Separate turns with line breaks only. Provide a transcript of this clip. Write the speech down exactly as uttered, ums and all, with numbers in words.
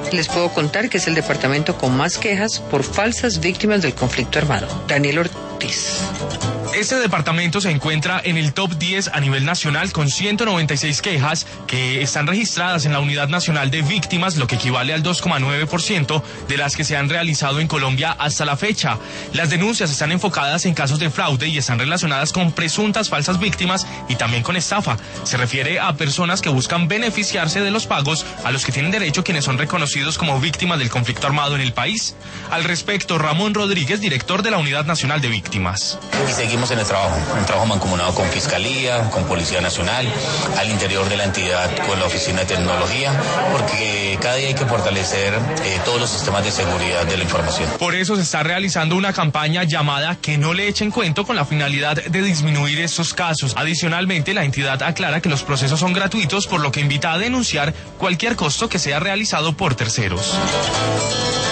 Les puedo contar que es el departamento con más quejas por falsas víctimas del conflicto armado. Daniel Ortiz.
Este departamento se encuentra en el top diez a nivel nacional con ciento noventa y seis quejas que están registradas en la Unidad Nacional de Víctimas, lo que equivale al dos coma nueve por ciento de las que se han realizado en Colombia hasta la fecha. Las denuncias están enfocadas en casos de fraude y están relacionadas con presuntas falsas víctimas y también con estafa. Se refiere a personas que buscan beneficiarse de los pagos a los que tienen derecho quienes son reconocidos como víctimas del conflicto armado en el país. Al respecto, Ramón Rodríguez, director de la Unidad Nacional de Víctimas.
Y seguimos en el trabajo, un trabajo mancomunado con Fiscalía, con Policía Nacional, al interior de la entidad con la Oficina de Tecnología, porque cada día hay que fortalecer eh, todos los sistemas de seguridad de la información.
Por eso se está realizando una campaña llamada Que no le echen cuento, con la finalidad de disminuir estos casos. Adicionalmente, la entidad aclara que los procesos son gratuitos, por lo que invita a denunciar cualquier costo que sea realizado por terceros.